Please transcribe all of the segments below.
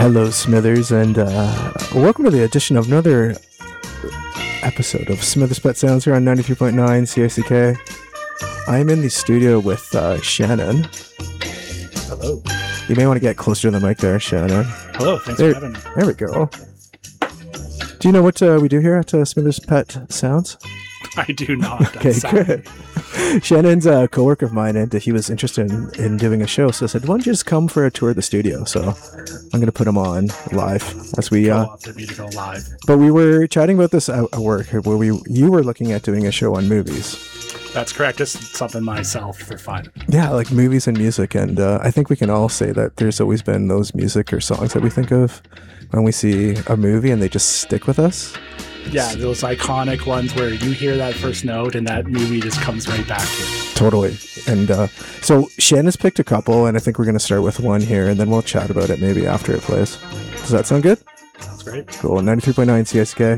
Hello, Smithers, and welcome to the edition of another episode of Smithers Pet Sounds here on 93.9 CICK. I'm in the studio with Shannon. Hello. You may want to get closer to the mic there, Shannon. Hello, thanks for having me. There we go. Do you know what we do here at Smithers Pet Sounds? I do not. Okay, good. Shannon's a co-worker of mine, and he was interested in doing a show, so I said, why don't you just come for a tour of the studio? So I'm going to put him on live as we... to go live. But we were chatting about this at work, where you were looking at doing a show on movies. That's correct. Just something myself for fun. Yeah, like movies and music, and I think we can all say that there's always been those music or songs that we think of when we see a movie and they just stick with us. Yeah, those iconic ones where you hear that first note and that movie just comes right back to you. Totally. And so Shannon's picked a couple, and I think we're going to start with one here, and then we'll chat about it maybe after it plays. Does that sound good? That's great. Cool. 93.9 CSK.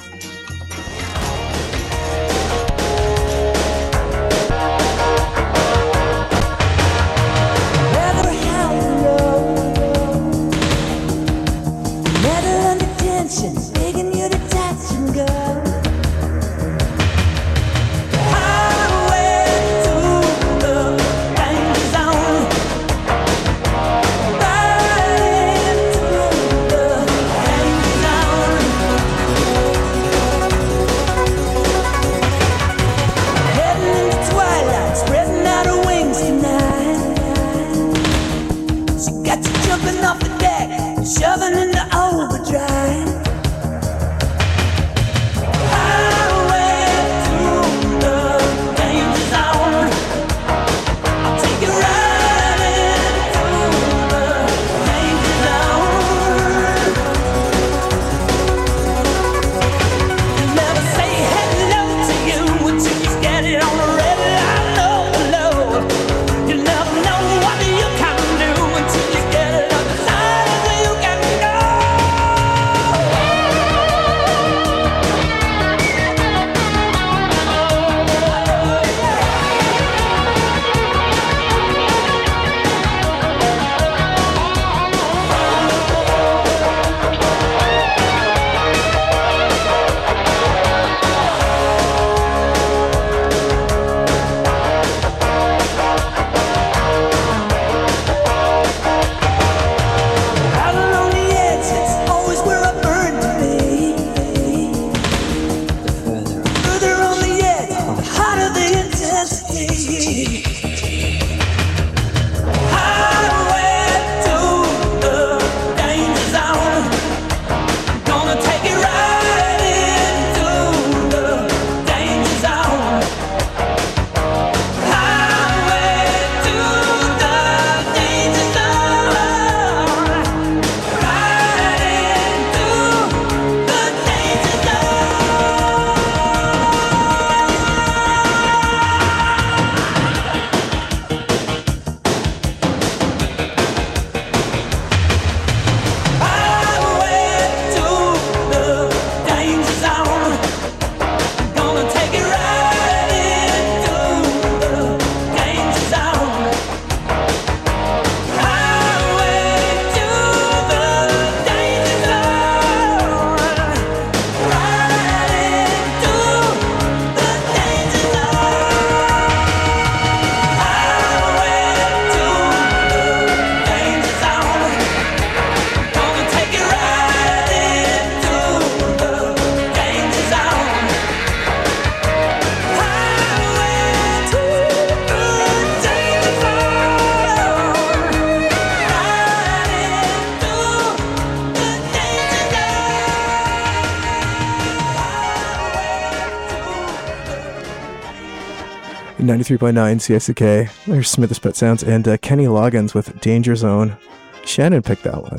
.9 CSK. There's Smithers Pet Sounds and Kenny Loggins with Danger Zone. Shannon picked that one.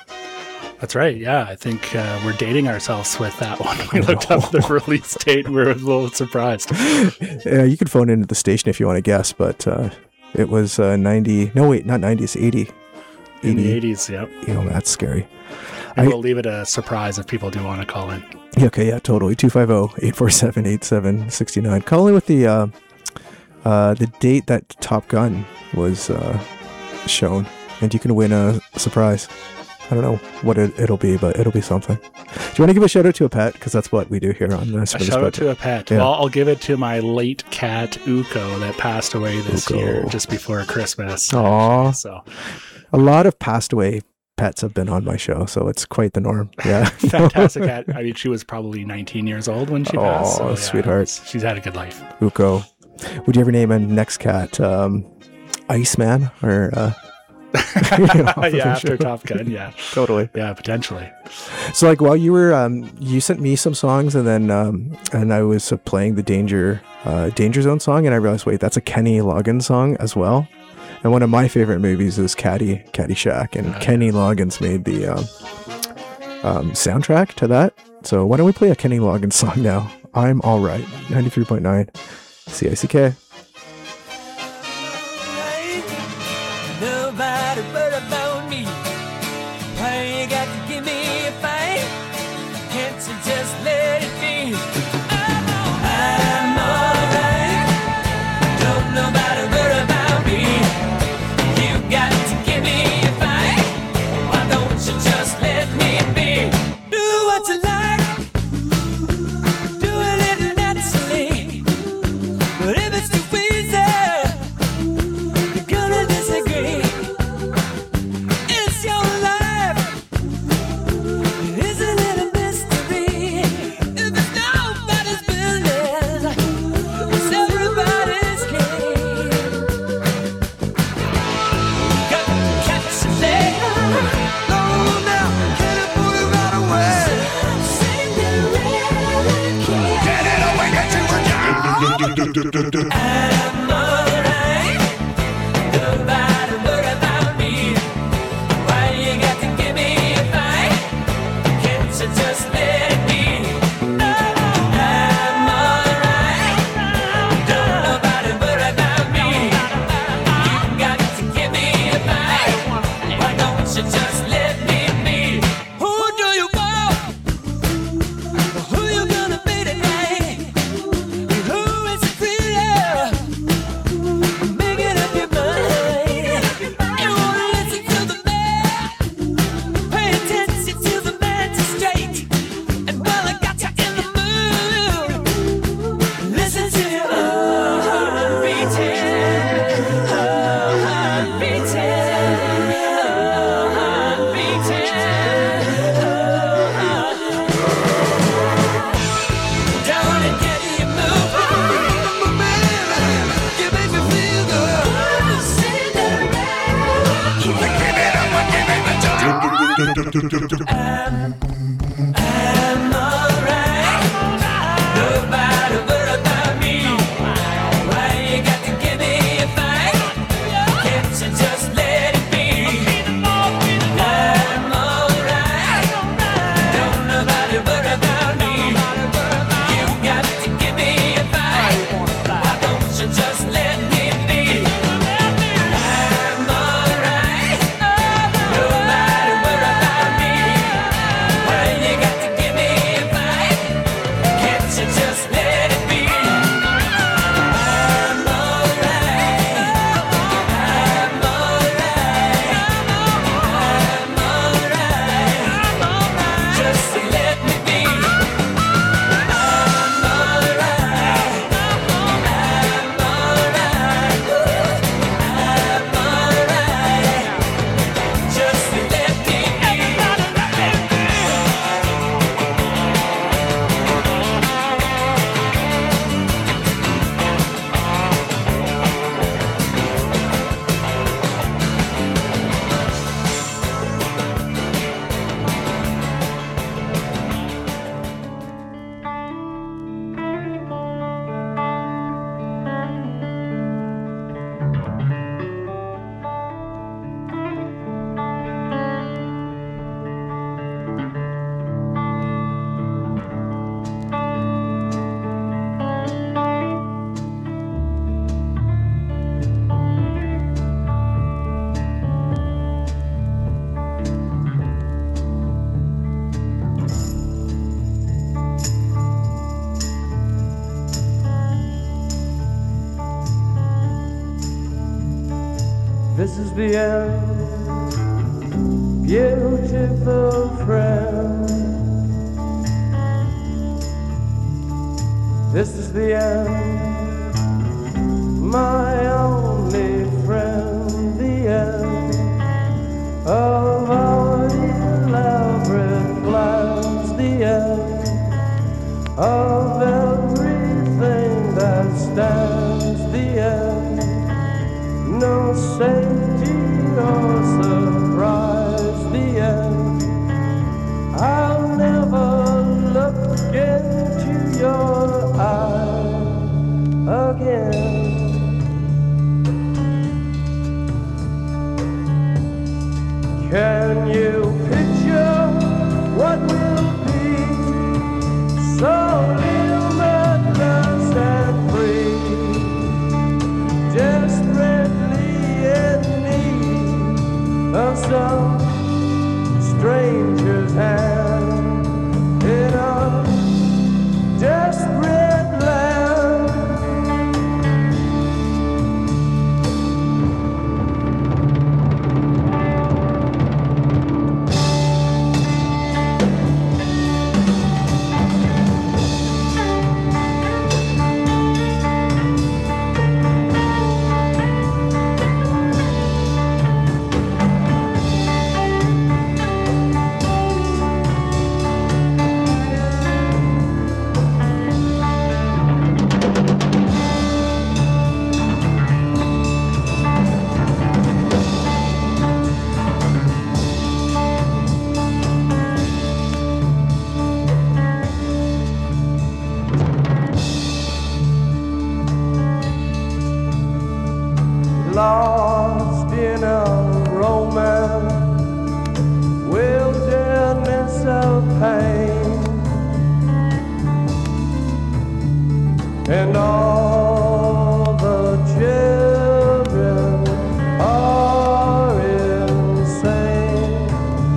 That's right. Yeah, I think we're dating ourselves with that one. We looked up the release date and we were a little surprised. You could phone into the station if you want to guess, but it was 90. No, wait, not 90s, 80. In the 80s, yep. You know, that's scary. And we'll leave it a surprise if people do want to call in. Yeah, okay, yeah, totally. 250-847-8769. Call in with the date that Top Gun was shown, and you can win a surprise. I don't know what it'll be, but it'll be something. Do you want to give a shout out to a pet? Because that's what we do here on this. A shout out to a pet. Yeah. Well, I'll give it to my late cat Uko that passed away this year just before Christmas. Aww. So a lot of passed away pets have been on my show, so it's quite the norm. Yeah. Fantastic cat. I mean, she was probably 19 years old when she passed. So, sweetheart. She's had a good life. Uko. Would you ever name a next cat Iceman or After Top Gun, yeah. Totally. Yeah, potentially. So like while you were you sent me some songs, and then and I was playing the Danger Zone song, and I realized, wait, that's a Kenny Loggins song as well. And one of my favorite movies is Caddyshack, and Kenny Loggins made the soundtrack to that. So why don't we play a Kenny Loggins song now? I'm All Right, 93.9 CICK. Nobody but about me. Why you got to give me a fight? Can't you just let it be? I'm alright. Don't nobody worry about me. You got to give me a fight. Why don't you just let me be? Do what you like. Do it naturally. But if it's too easy, you're gonna disagree. It's your life. Isn't it a mystery? If it's nobody's business, it's everybody's game. Got to catch a leg. No, now, can I put it right away? Get it away, get you down. I'm alright. Nobody worry about me. Why you got to give me a fight? Can't you just let it be? I'm alright. Don't nobody worry about me. You got to give me a fight. Why don't you just let me be? Who do you want? Who you gonna be tonight? Who is it really? Making up your mind. You wanna listen to the man? Pay attention to the man to straight. And while I got you in the mood, listen to your heart beating, heart beating, heart beating, Down and get you moving. You make me feel good. I'm alright. Nobody worry about me. Why you got to give me a fight? Can't you just let it be? I'm alright. Don't nobody worry about me. You got to give me a fight. Why don't you just let me be? I'm alright. Nobody worry about me. Why you got to give me a fight? Can't you just let it be? I'm alright. I'm alright. I'm alright. Just let me be. I'm alright. I'm alright. I'm alright. Just let me be. This is the end. beautiful friend. This is the end, my only friend, the end of our elaborate plans, the end of everything that stands, the end, no safety or surprise, the end. I'll never look into your eyes again. Can you picture what will be so limitless and free, desperately in need of some stranger's hand in a desperate land? Lost in a romance, wilderness of pain, and all the children are insane.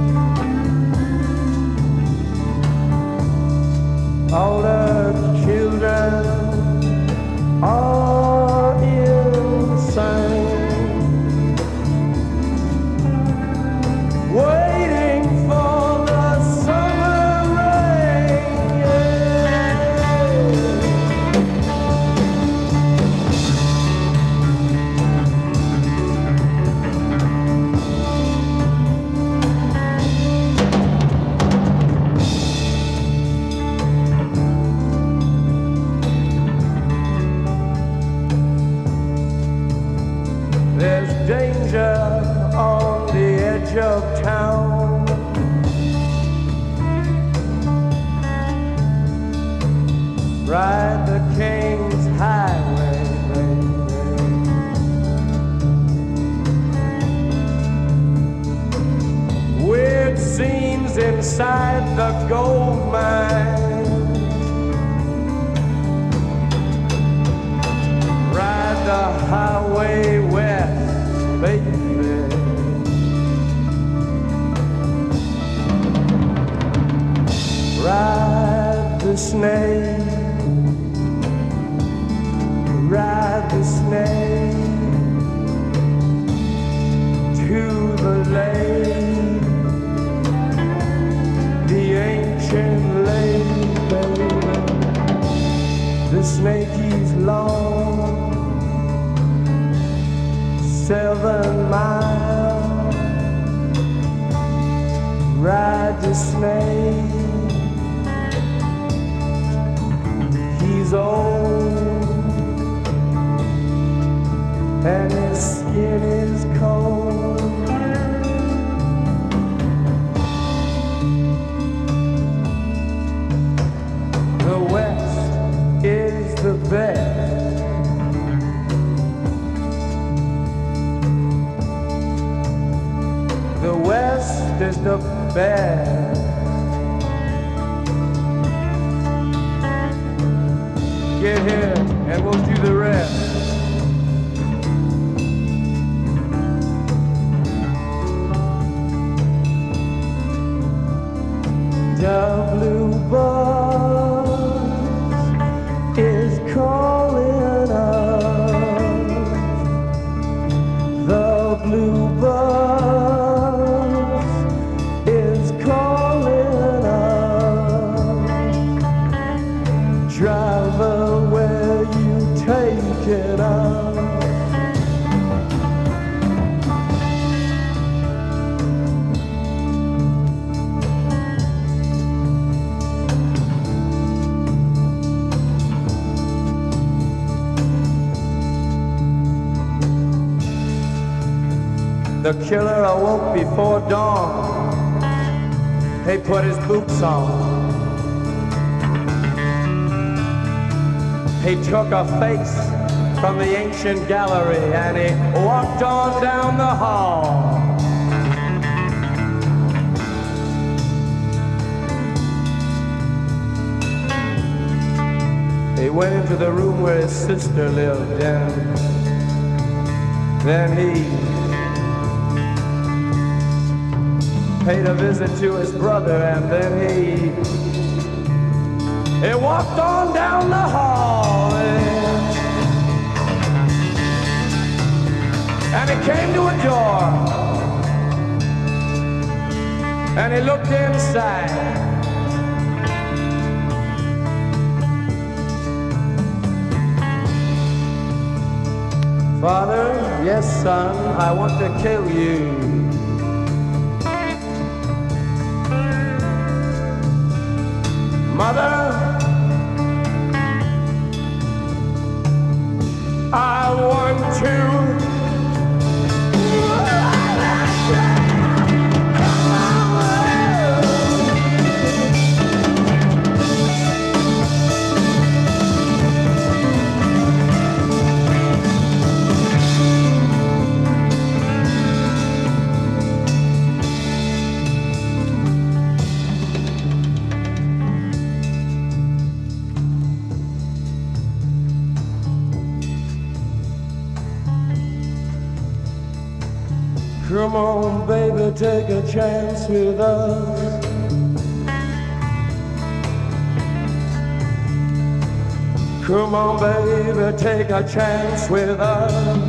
All the children are insane. Waiting for the summer rain, There's danger on the edge of town. Ride the King's Highway, baby. Weird scenes inside the gold mine. Ride the highway west, baby. Ride the snake, ride the snake to the lake, the ancient lake, baby. The snake is long, 7 miles. Ride the snake. He's old and his skin is cold. The West is the best. The West is the best. Get here and we'll do the rest. The blue bus is calling us. The blue bus Driver, where you take it up. The killer awoke before dawn. He put his boots on. He took a face from the ancient gallery and he walked on down the hall. He went into the room where his sister lived, and then he paid a visit to his brother, and then he walked on down the hall, and he came to a door, and he looked inside. Father, yes, son, I want to kill you. Mother, I want to. Come on, baby, take a chance with us. Come on, baby, take a chance with us.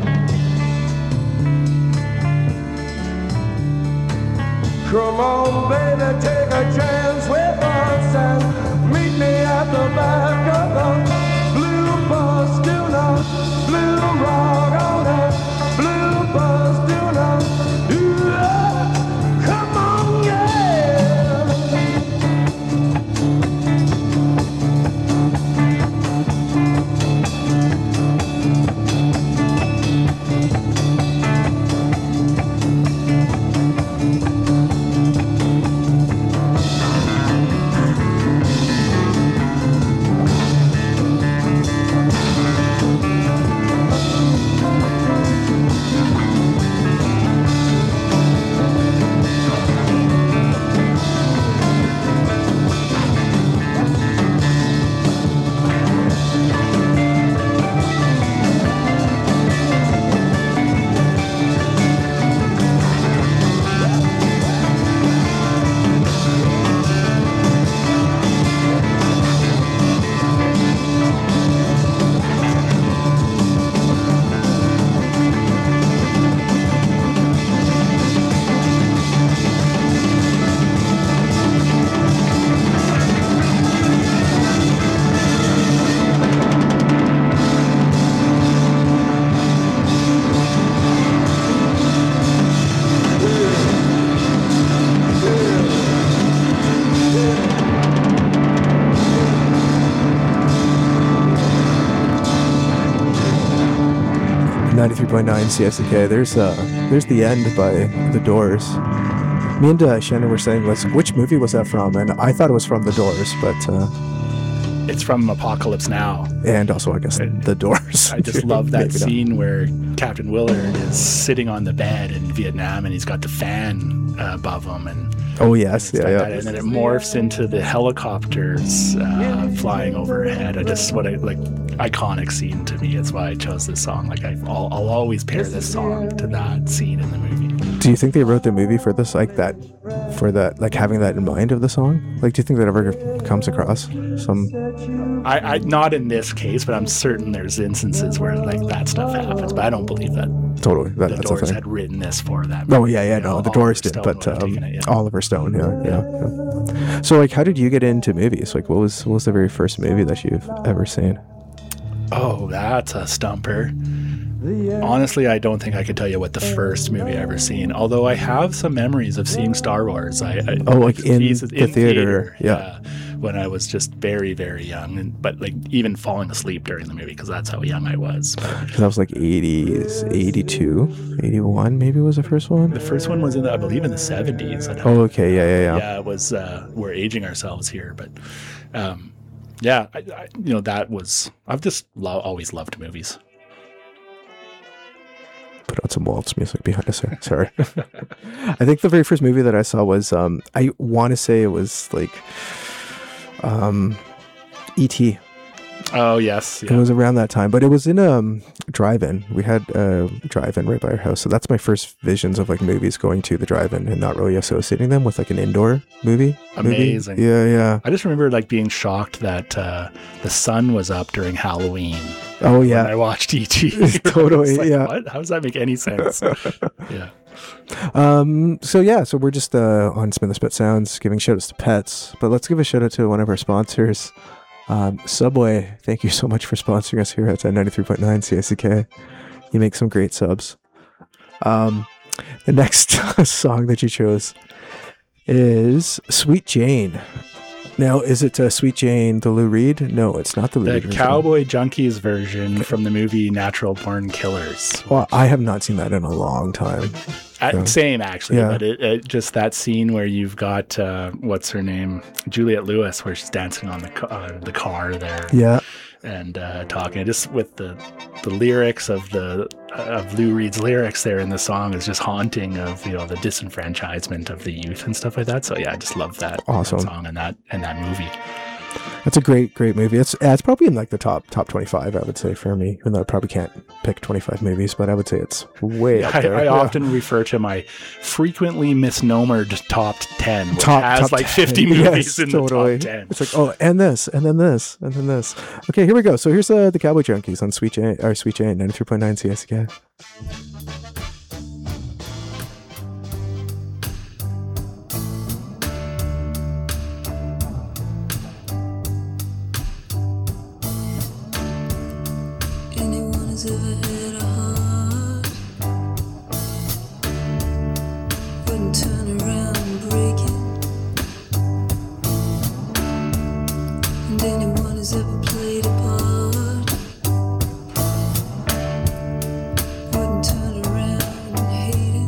Come on, baby, take a chance with us and meet me at the back of the blue bus. Do not blue rock on that blue bus. Do not. Come on, yeah. CSK. There's The End by The Doors. Me and Shannon were saying, which movie was that from? And I thought it was from The Doors, but it's from Apocalypse Now. And also, I guess, The Doors. I just love that scene where Captain Willard is sitting on the bed in Vietnam and he's got the fan above him. And oh, yes. Yeah. And then it morphs into the helicopters flying overhead. Iconic scene to me. That's why I chose this song. I'll always pair this song to that scene in the movie. Do you think they wrote the movie for this, having that in mind of the song? Do you think that ever comes across some? I not in this case, but I'm certain there's instances where that stuff happens, but I don't believe that Totally. The That's a Doors thing. had written this for that. Oh yeah, no, the Doors Oliver did, Stone but would have taken it, yeah. Oliver Stone, yeah. So like, how did you get into movies? Like, what was the very first movie that you've ever seen? Oh, that's a stumper. Honestly, I don't think I could tell you what the first movie I ever seen. Although I have some memories of seeing Star Wars. Like in the theater, yeah. When I was just very, very young, but like even falling asleep during the movie because that's how young I was. Because that was like 80s, 82, 81 maybe was the first one. The first one was I believe in the 70s. Oh, okay, yeah. Yeah, it was. We're aging ourselves here, but yeah, that was. I've just always loved movies. Put on some waltz music behind us. Sorry. I think the very first movie that I saw was I want to say it was like E.T. Oh yes, It was around that time, but it was in a drive-in. We had a drive-in right by our house, so that's my first visions of like movies going to the drive-in and not really associating them with like an indoor movie. Amazing. Yeah. I just remember like being shocked that the sun was up during Halloween. Oh When yeah, I watched E.T. Totally, Like, yeah. What? How does that make any sense? Yeah. So we're just on Spin the Spit Sounds giving shout outs to pets, but let's give a shout out to one of our sponsors, Subway. Thank you so much for sponsoring us here at 93.9 CICK. You make some great subs. The next song that you chose is Sweet Jane. Now, is it Sweet Jane, the Lou Reed? No, it's not the Lou The Reed version. Cowboy Junkies version from the movie Natural Born Killers. Well, I have not seen that in a long time. Same, actually. Yeah. But it just that scene where you've got, what's her name? Juliette Lewis, where she's dancing on the car there. Yeah. And talking just with the lyrics of Lou Reed's lyrics there in the song is just haunting of the disenfranchisement of the youth and stuff like that. So yeah, I just love that, Awesome. that song and that movie. That's a great movie. It's probably in like the top 25, I would say, for me, even though I probably can't pick 25 movies, but I would say it's way up there. I often refer to my frequently misnomered top 10, which Top has like 50 10. movies Yes, in totally. the top 10. It's like, oh, and this, and then this, and then this. Okay, here we go. So here's the Cowboy Junkies on Sweet Jane, 93.9 CSK. Anyone who's ever had a heart wouldn't turn around and break it. And anyone who's ever played a part wouldn't turn around and hate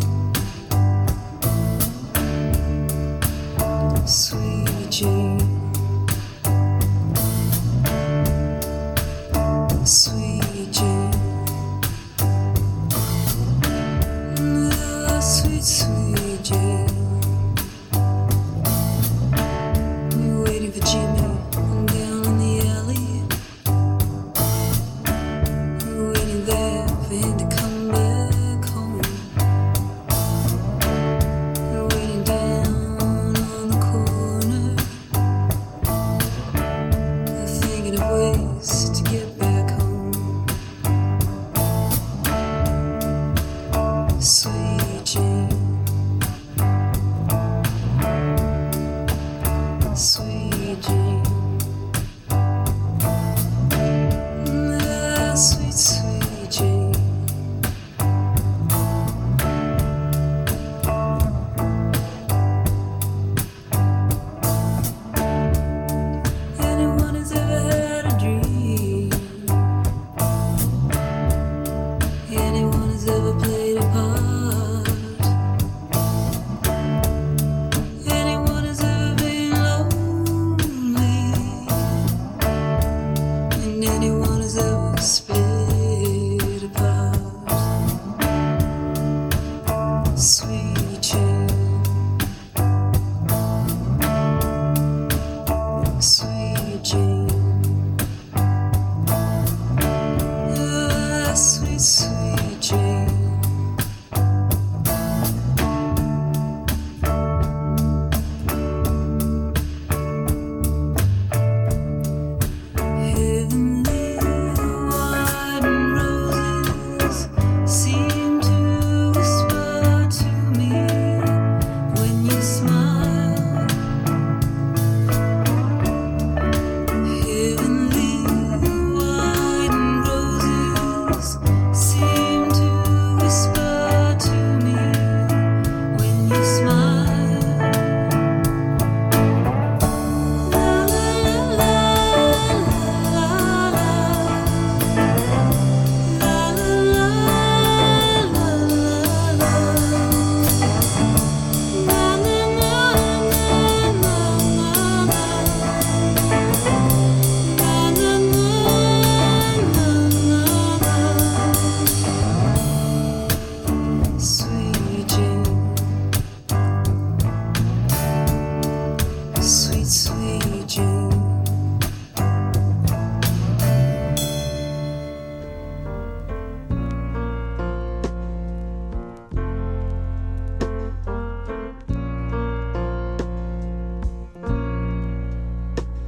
it. Sweet Jane, Sweet Jane, oh, sweet Jane. You're waiting for Jimmy down in the alley. You're waiting there for him to come back home. You're waiting down on the corner. You're thinking of ways to get back home. Sweet Jane, Sweet Jane, ah, sweet Jane. Anyone who's ever had a dream, anyone who's ever played a part, anyone who's ever been lonely, and anyone who's ever split apart. Sweet Jane, Sweet Jane, ah, sweet Jane. Heavenly white roses seem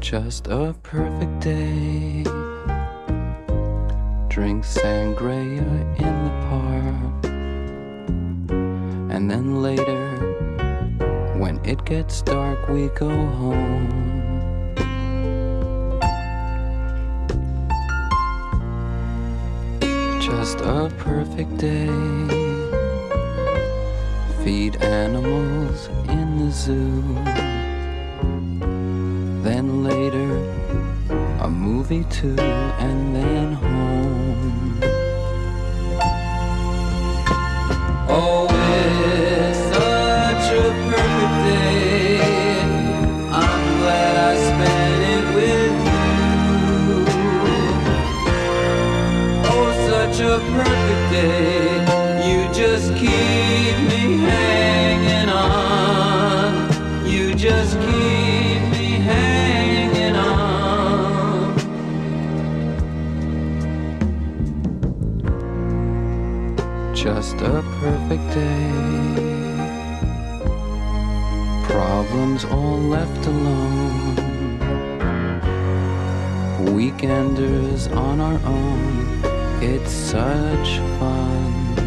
Just a perfect day. Drink sangria in the park. And then later, when it gets dark, we go home. Just a perfect day. Feed animals in the zoo. Then later, a movie too, and then home. Oh, it's such a perfect day. I'm glad I spent it with you. Oh, such a perfect day. You just keep me hanging on. You just keep me hanging on. Just a perfect day. Problems all left alone. Weekenders on our own. It's such fun.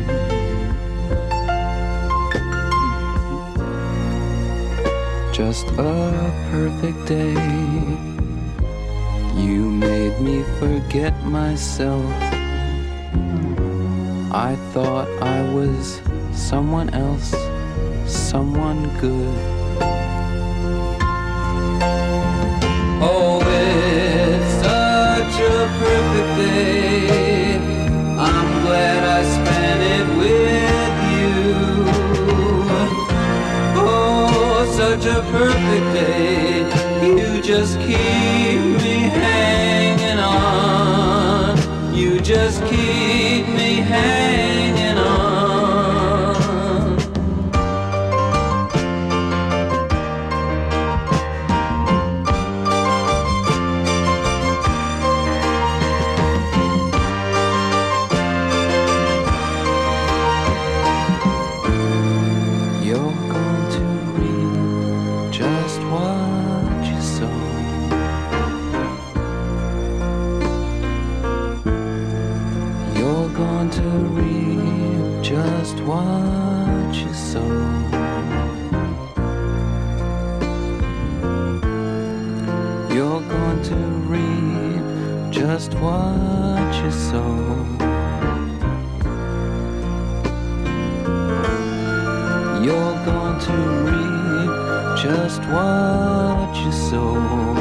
Just a perfect day. You made me forget myself. I thought I was someone else, someone good. Oh, it's such a perfect day. I'm glad I spent it with you. Oh, such a perfect day. You just keep me hanging on. You just keep me hanging on. You're going to reap just what you sow. You're going to reap just what you sow. You're going to reap just what you sow. You're going to reap just what you sow.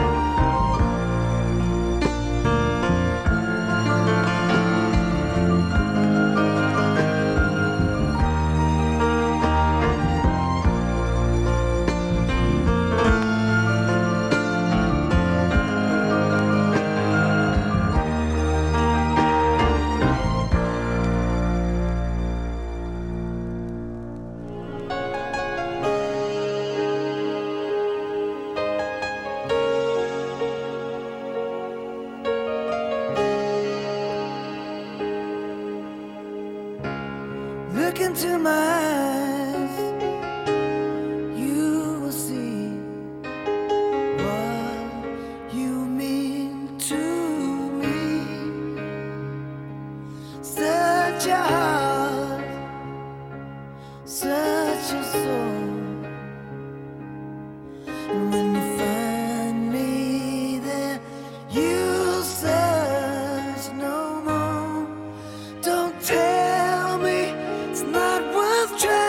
Look into my eyes, you will see what you mean to me. Such a heart, such a soul. And when you find me there, you'll search no more. Don't tell me it's not worth trying.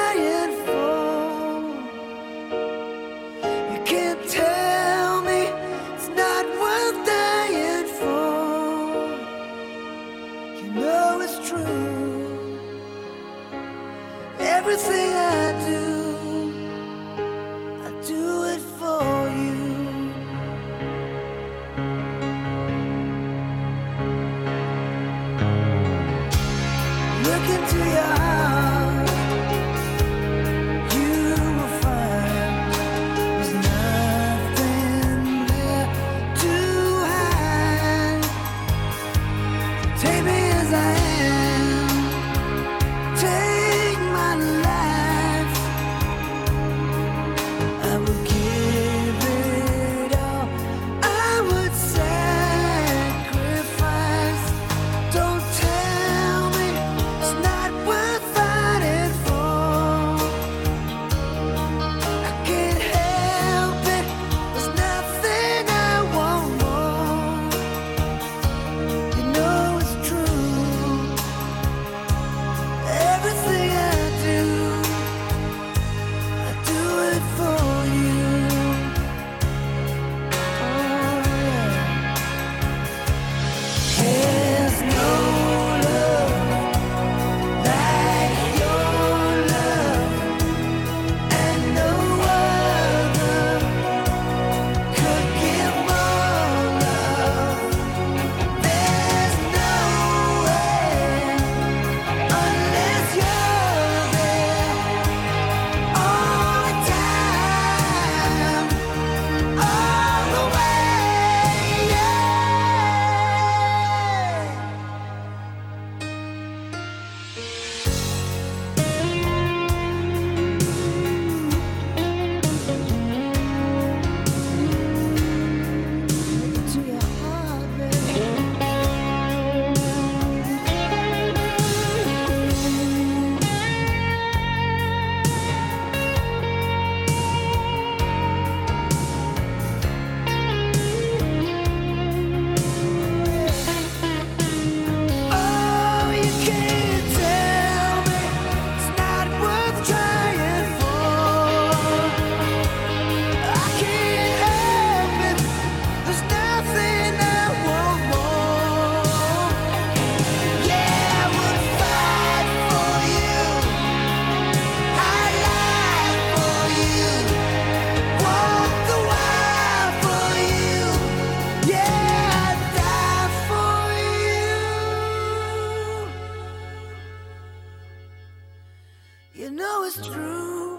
know it's true.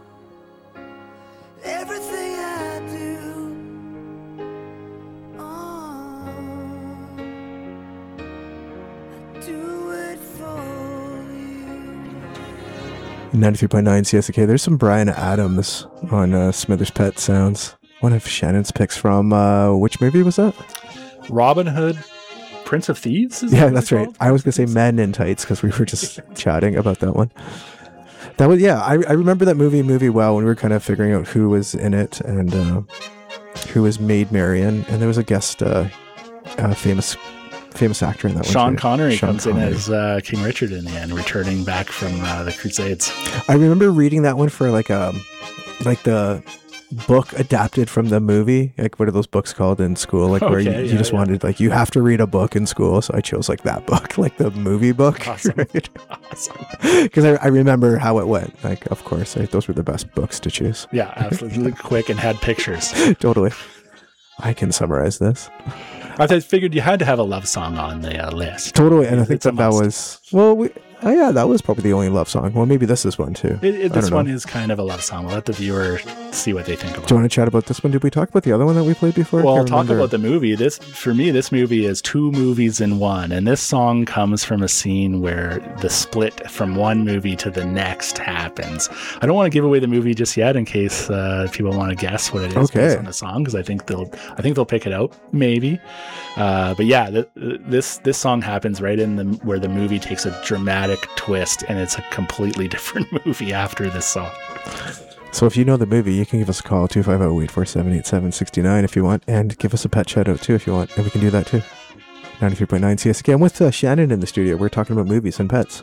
Everything I do, oh, I do it for you. 93.9 CSK. There's some Bryan Adams on Smithers Pet Sounds. One of Shannon's picks from, which movie was that? Robin Hood, Prince of Thieves? Is Yeah, what that's it's right. called? I was going to say Men in Tights because we were just chatting about that one. That was, yeah, I remember that movie well when we were kind of figuring out who was in it and who was Maid Marian. And there was a guest famous actor in that one. Sean too. Connery Sean comes Connery. in as King Richard in the end, returning back from the Crusades. I remember reading that one for like the book adapted from the movie. Like, what are those books called in school? Like where Okay, you yeah, just yeah. wanted, like, you have to read a book in school. So I chose like that book, like the movie book. Awesome. Right? Awesome. Because I remember how it went. Like, of course, those were the best books to choose. Yeah, absolutely quick and had pictures. Totally. I can summarize this. I figured you had to have a love song on the list. Totally. And I think It's a that must. was, well, yeah, that was probably the only love song. Well, maybe this is one too. This don't know. one is kind of a love song. We'll let the viewer see what they think about Do you it. want to chat about this one? Did we talk about the other one that we played before? I Well, can't talk remember. about the movie. For me, this movie is two movies in one. And this song comes from a scene where the split from one movie to the next happens. I don't want to give away the movie just yet in case people want to guess what it is Okay. based on the song, because I think they'll pick it out, maybe. But yeah, this song happens right in where the movie takes a dramatic twist, and it's a completely different movie after this song. So if you know the movie, you can give us a call, 250-847-8769 if you want, and give us a pet shout out too if you want, and we can do that too. 93.9 CSK. I'm with Shannon in the studio. We're talking about movies and pets.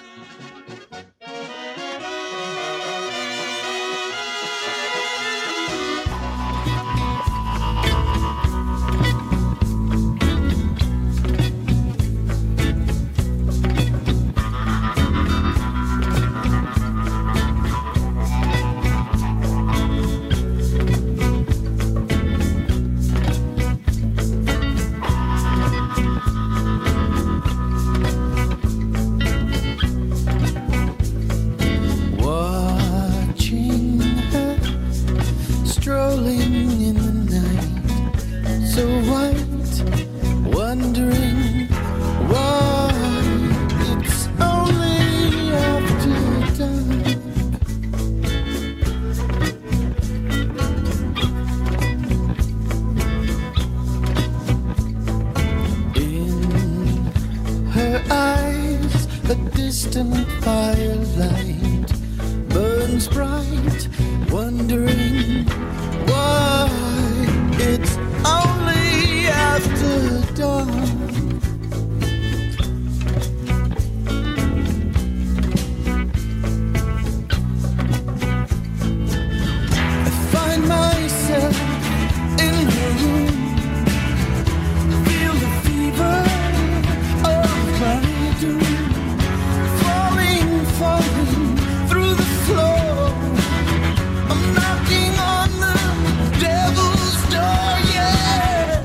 Watching her strolling in the night, so white, wondering why it's only after dark. In her eyes, a distant firelight burns bright, wondering why it's only after dawn. I find myself in her room, feel the fever of my doom, falling through the floor. I'm knocking on the devil's door, yeah.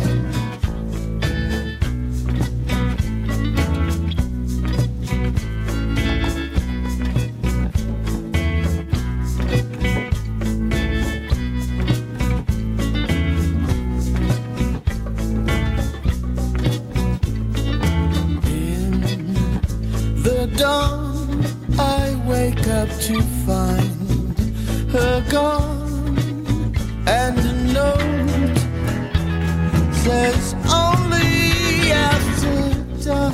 In the dawn, I wake up to find her gone, and a note says only after dark.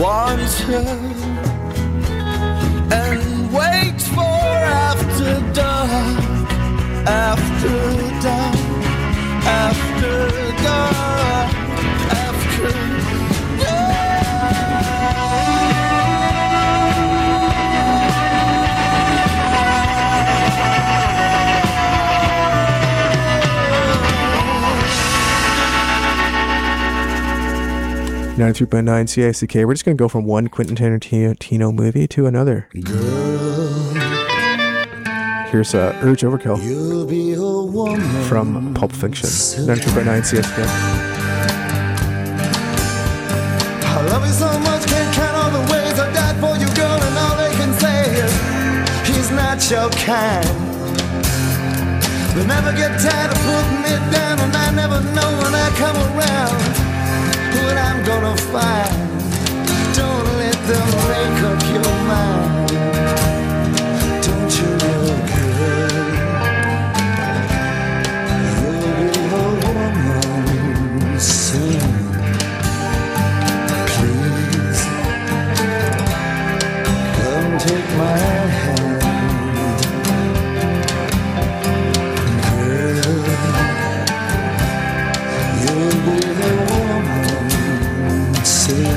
wants her and waits for after dark, after dark, after dark, after dark. 93.9 CICK. We're just going to go from one Quentin Tarantino movie to another. Girl, here's Urge Overkill you'll be a woman from Pulp Fiction. 93.9 CICK. I love you so much, can't count all the ways I died for you, girl, and all they can say is he's not your kind. They never get tired of putting me down, and I never know when I come around what I'm gonna find. Don't let them make up your mind. Don't you know, girl, you'll be a woman soon. Please, come take my hand. Girl, you'll be the woman soon.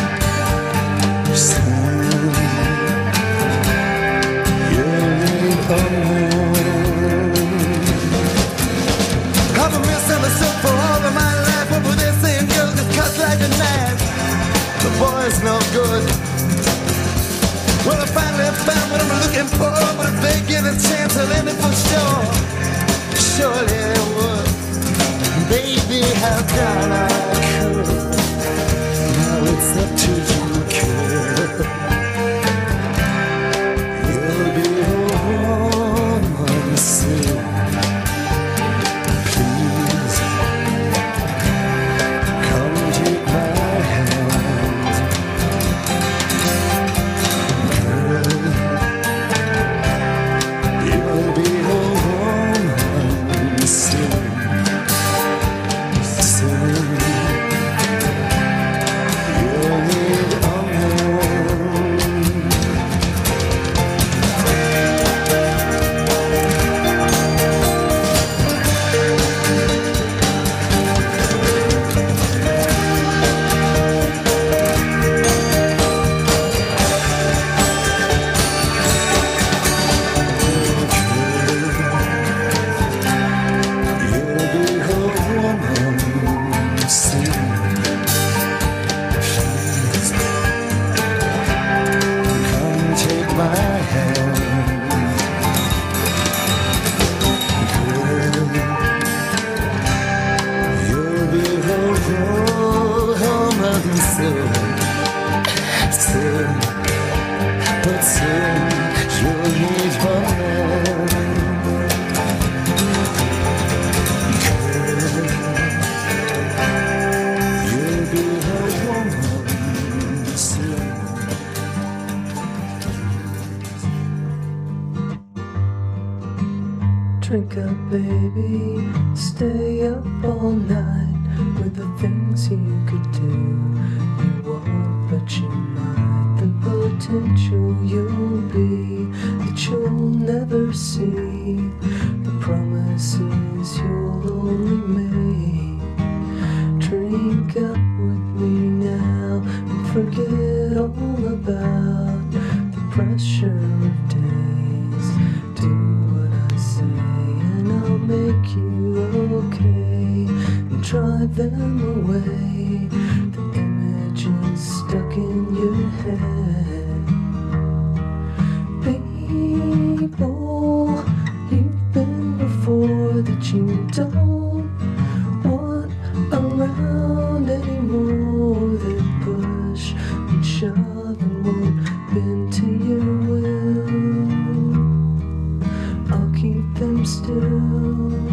I've been misunderstood for all of my life. What were they saying? Girls just cut like a knife. The boy's no good. Well, I finally found what I'm looking for, but if they give a chance, I'll end it for sure. Surely they would. Baby, how can I could? Now it's up to you, girl. You'll be a woman soon. Please, come take my hand. Girl, you'll be a woman soon. Soon, you'll need a Drink up, baby, stay up all night with the things you could do. You won't, but you might. The potential you'll be that you'll never see. The promises you'll only make. Drink up with me now and forget all about the pressure of days. Do what I say and I'll make you okay and drive them away. The images stuck in your head. People you've been before that you don't want around anymore. That push and shove and won't bend to your will. I'll keep them still.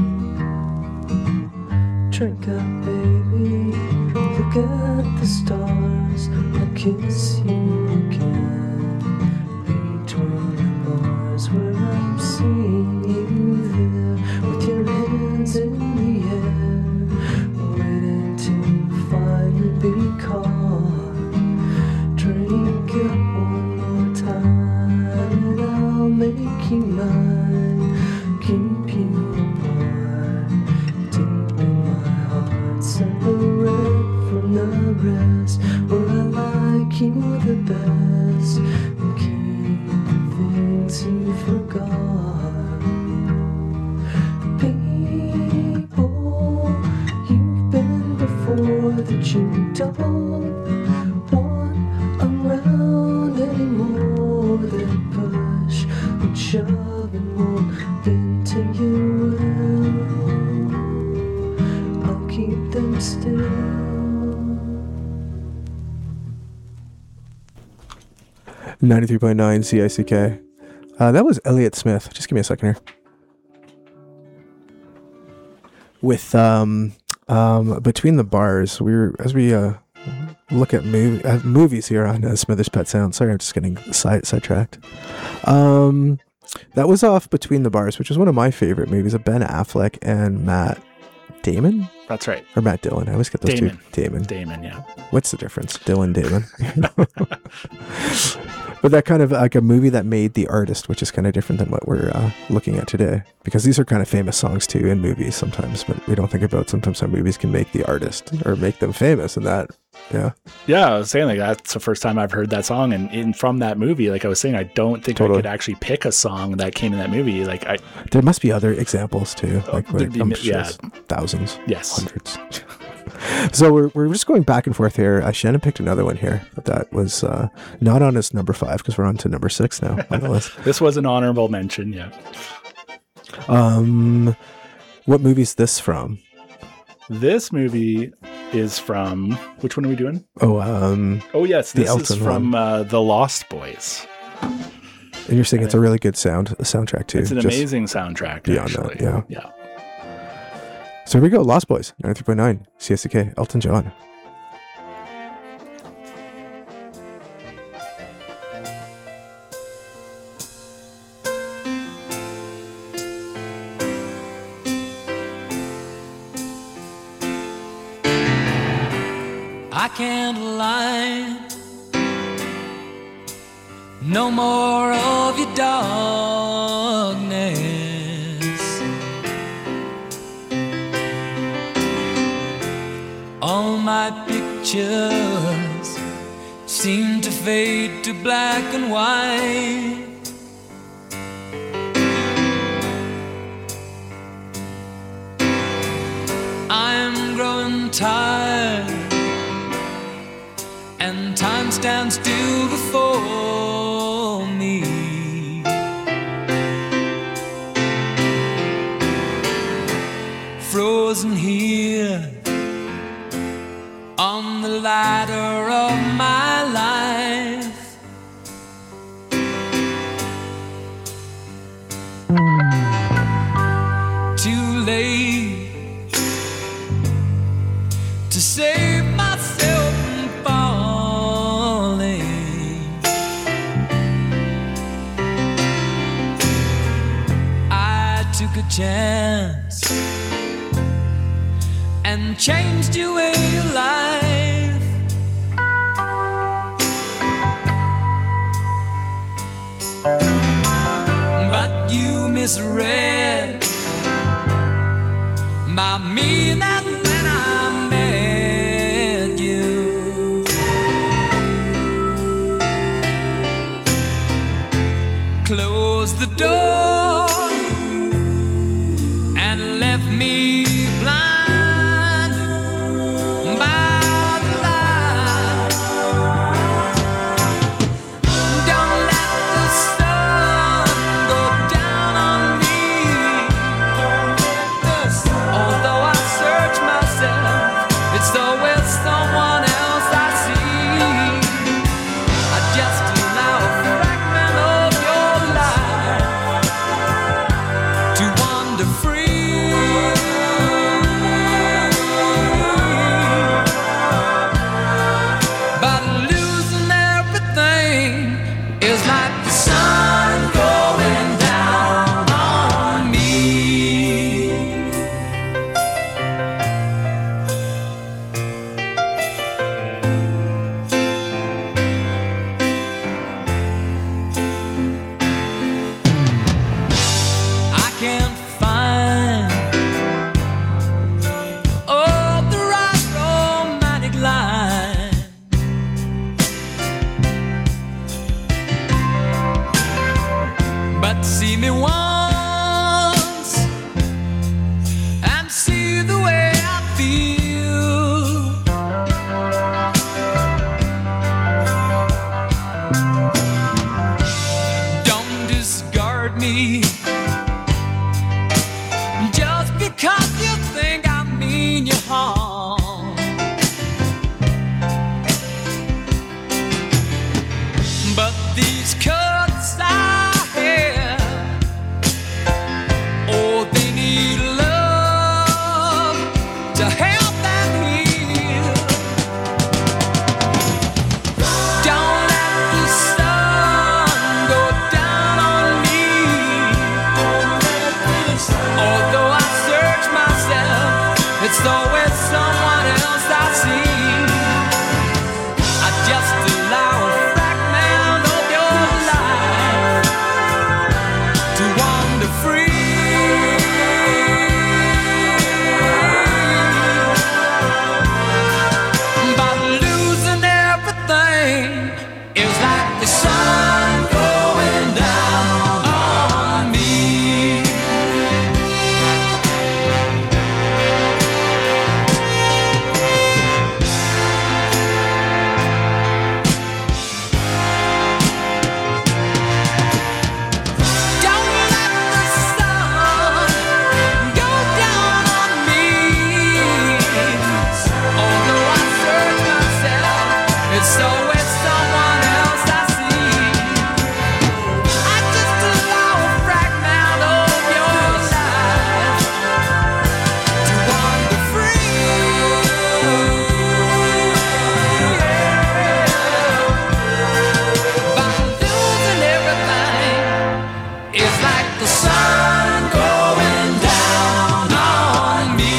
Drink up, baby, look at the stars. I'll kiss you again between the bars where I'm seeing you there with your hands in the air, waiting to finally be caught. past, where I like you the best, and keep the things you forgot. People you've been before that you don't want around anymore, that push and shove and won't bend to you well. I'll keep them still. 93.9 CICK. That was Elliott Smith. Just give me a second here. With Between the Bars, as we look at movies here on Smithers Pet Sound. Sorry, I'm just getting sidetracked. That was off Between the Bars, which is one of my favorite movies of Ben Affleck and Matt Damon. That's right. Or Matt Dillon. I always get those Damon. two. Damon, yeah. What's the difference? Damon. But that kind of like a movie that made The Artist, which is kind of different than what we're looking at today. Because these are kind of famous songs too in movies sometimes, but we don't think about sometimes how movies can make The Artist or make them famous, and that, yeah. Yeah, I was saying like that's the first time I've heard that song, and from that movie, like I was saying, I don't think I could actually pick a song that came in that movie. Like there must be other examples too. Like I'm sure yeah, thousands, yes, hundreds. So we're just going back and forth here. Shannon picked another one here, but that was not on his number 5 because we're on to number 6 now on the list. This was an honorable mention, yeah. What movie is this from? This movie is from, which one are we doing? Oh yes, this is Elton from The Lost Boys. And you're saying it's a really good soundtrack too. It's an amazing soundtrack, actually. That, yeah. So here we go, Lost Boys, 93.9 CSK, Elton John. I can't lie. No more of your darkness. All my pictures seem to fade to black and white. I'm growing tired, and time stands still before me. Frozen here on the ladder of my life. Too late to save myself from falling. I took a chance and changed your way of life. But you misread my meaning when I met you. Close the door and left me blind by the light. Don't let the sun go down on me. Although I search myself, it's always someone else I see. I just allow a fragment of your life So with someone else I see, I just allow a fragment of your life to wander free. By losing everything, it's like the sun going down on me.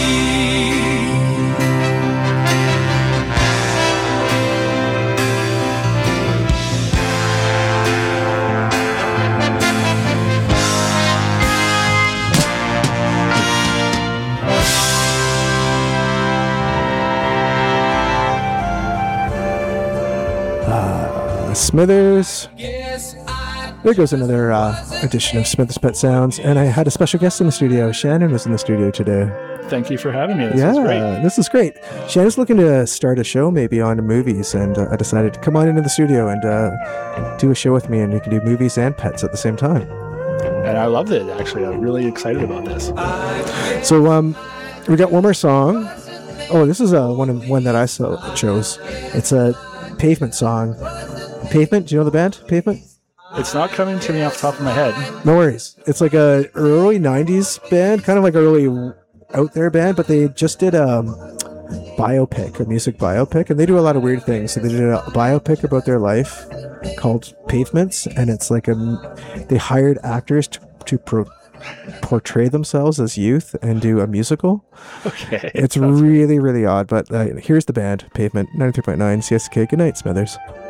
Smithers. Yes, I There goes another edition of Smithers Pet Sounds, and I had a special guest in the studio. Shannon was in the studio today. Thank you for having me. This is great. This is great. Shannon's looking to start a show maybe on movies, and I decided to come on into the studio and do a show with me, and you can do movies and pets at the same time. And I loved it, actually. I'm really excited about this. So we got one more song. Oh, this is one that I chose. It's a Pavement song. Pavement, do you know the band Pavement? It's not coming to me off the top of my head. No worries. It's like a early 90s band, kind of like early out there band, but they just did a music biopic, and they do a lot of weird things. So they did a biopic about their life called Pavements, and it's like they hired actors to portray themselves as youth and do a musical. Okay. It's really, really odd, but here's the band, Pavement, 93.9 CSK. Good night, Smithers.